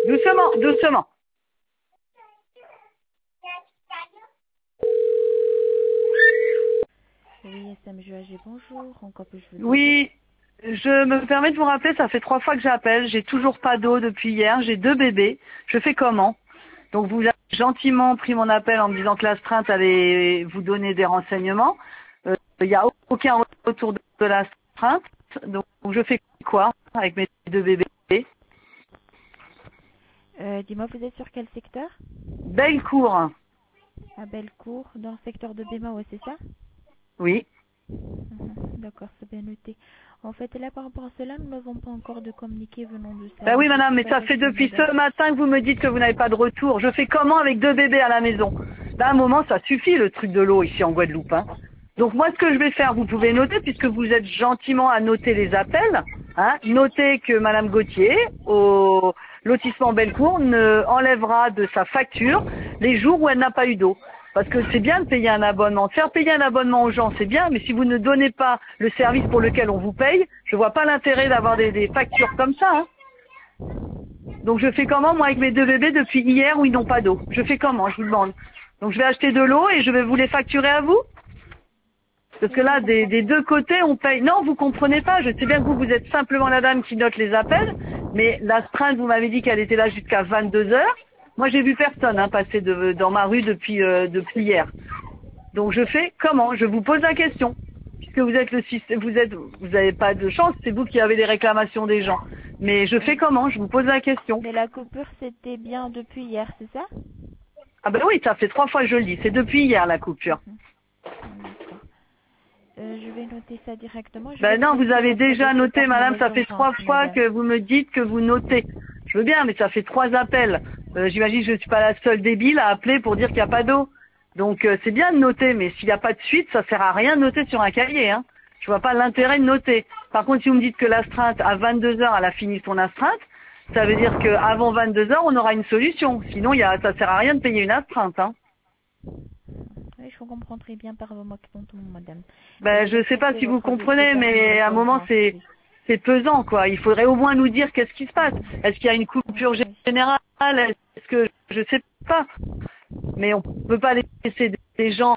Doucement, doucement. Oui, SMGAG, bonjour. En quoi puis-je vous aider? Oui, je me permets de vous rappeler, ça fait 3 fois que j'appelle, j'ai toujours pas d'eau depuis hier, j'ai 2 bébés, je fais comment? Donc vous avez gentiment pris mon appel en me disant que l'astreinte allait vous donner des renseignements. Il n'y a aucun retour de l'astreinte, donc je fais quoi avec mes 2 bébés? Dis-moi, vous êtes sur quel secteur? Bellecour, À Bellecour, dans le secteur de Bémao, c'est ça? oui. D'accord, c'est bien noté. En fait, là, par rapport à cela, nous n'avons pas encore de communiqué venant du Ben oui service madame, mais ça fait d'exploitation, depuis madame. ce matin que vous me dites que vous n'avez pas de retour. Je fais comment avec 2 bébés à la maison? Là, à un moment, ça suffit le truc de l'eau ici en Guadeloupe, hein. Donc moi, ce que je vais faire, vous pouvez noter, puisque vous êtes gentiment à noter les appels, hein, notez que madame Gauthier, au lotissement Bellecour, ne enlèvera de sa facture les jours où elle n'a pas eu d'eau. Parce que c'est bien de payer un abonnement. Faire payer un abonnement aux gens, c'est bien, mais si vous ne donnez pas le service pour lequel on vous paye, je vois pas l'intérêt d'avoir des factures comme ça, hein. Donc je fais comment moi avec mes 2 bébés depuis hier où ils n'ont pas d'eau? Je fais comment, je vous demande? Donc je vais acheter de l'eau et je vais vous les facturer à vous? Parce que Oui, je là, comprends. des 2 côtés, on paye. Non, vous comprenez pas. Je sais bien que vous êtes simplement la dame qui note les appels, mais l'astreinte, vous m'avez dit qu'elle était là jusqu'à 22 heures. Moi, j'ai vu personne passer dans ma rue depuis hier. Donc je fais comment? Je vous pose la question. Puisque vous êtes le système, vous n'avez pas de chance, c'est vous qui avez les réclamations des gens. Mais je fais comment? Je vous pose la question. Mais la coupure, c'était bien depuis hier, c'est ça? Ah ben oui, ça fait 3 fois que je le dis. C'est depuis hier la coupure. D'accord. Je vais noter ça directement. Je vais Ben non, vous classer avez votre déjà dossier noté, parmi madame. les Ça fait urgences, 3 fois madame. que vous me dites que vous notez. Je veux bien, mais ça fait 3 appels. J'imagine que je ne suis pas la seule débile à appeler pour dire qu'il n'y a pas d'eau. Donc c'est bien de noter, mais s'il n'y a pas de suite, ça sert à rien de noter sur un cahier, hein. Je vois pas l'intérêt de noter. Par contre, si vous me dites que l'astreinte, à 22 heures, elle a fini son astreinte, ça veut dire qu'avant 22 heures, on aura une solution. Sinon, ça sert à rien de payer une astreinte, hein. Oui, je vous comprends très bien par vos contentement, madame. Mais Ben, je vais je sais pas classer si vous votre dossier comprenez, parmi les mais à un moment, urgences, oui. c'est pesant, quoi. Il faudrait au moins nous dire qu'est-ce qui se passe. Est-ce qu'il y a une coupure Oui. générale? Est-ce que, je sais pas. Mais on peut pas laisser des gens,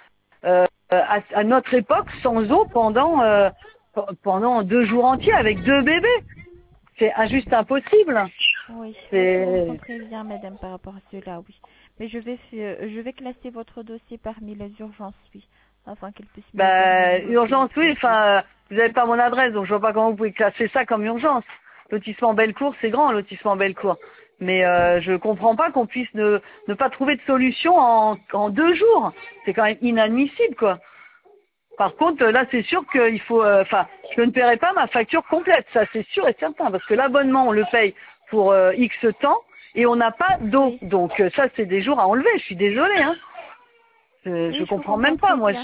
à notre époque sans eau pendant 2 jours entiers avec 2 bébés. C'est juste impossible. Oui, je vous C'est, comprends très bien, madame, par rapport à cela, oui. Mais je vais classer votre dossier parmi les urgences, oui, afin qu'elle puisse bien terminer ben, votre urgence, oui, dossier. vous n'avez pas mon adresse, donc je vois pas comment vous pouvez classer ça comme urgence. Lotissement Bellecour, c'est grand, lotissement Bellecour. Mais je comprends pas qu'on puisse ne pas trouver de solution en 2 jours. C'est quand même inadmissible, quoi. Par contre, là, c'est sûr qu'il faut... Enfin, je ne paierai pas ma facture complète, ça c'est sûr et certain, parce que l'abonnement, on le paye pour X temps, et on n'a pas d'eau. Oui, Donc ça, c'est des jours à enlever, je suis désolée, hein. Je oui, je vous comprends comprends même pas, très moi, bien.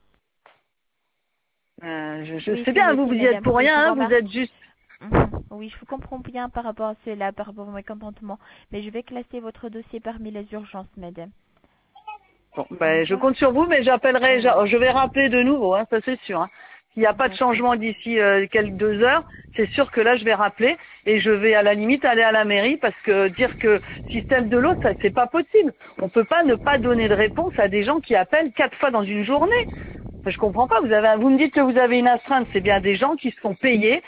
je Oui, sais c'est bien, vous noté, y êtes madame. pour Oui, je rien, vous hein, vous êtes remercie. juste... Oui, je vous comprends bien par rapport à cela, par rapport à mon contentement. Mais je vais classer votre dossier parmi les urgences, madame. Bon, Au ben, je revoir. compte sur vous, mais Au revoir. je vais rappeler de nouveau, hein, ça c'est sûr, hein. S'il n'y a pas de D'accord. changement d'ici quelques 2 heures, c'est sûr que là je vais rappeler et je vais à la limite aller à la mairie parce que dire que système de l'eau, ça c'est pas possible. On peut pas ne pas donner de réponse à des gens qui appellent 4 fois dans une journée. Enfin, je comprends pas. Vous me dites que vous avez une astreinte, c'est bien des gens qui se sont payés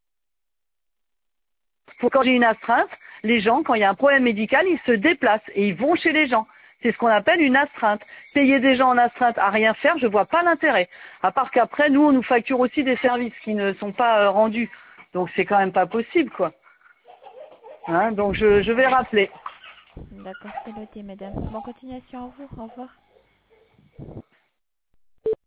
pour quand j'ai une astreinte. Les gens, quand il y a un problème médical, ils se déplacent et ils vont chez les gens. C'est ce qu'on appelle une astreinte. Payer des gens en astreinte à rien faire, je vois pas l'intérêt. À part qu'après, nous, on nous facture aussi des services qui ne sont pas rendus. Donc c'est quand même pas possible, quoi. Hein, donc je vais rappeler. D'accord, c'est noté, madame. Bonne continuation à vous. Au revoir.